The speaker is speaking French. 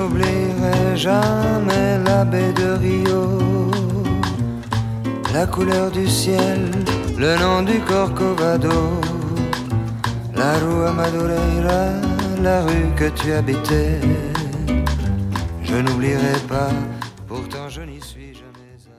n'oublierai jamais la baie de Rio, la couleur du ciel, le nom du Corcovado, la rue Madureira, la rue que tu habitais. Je n'oublierai pas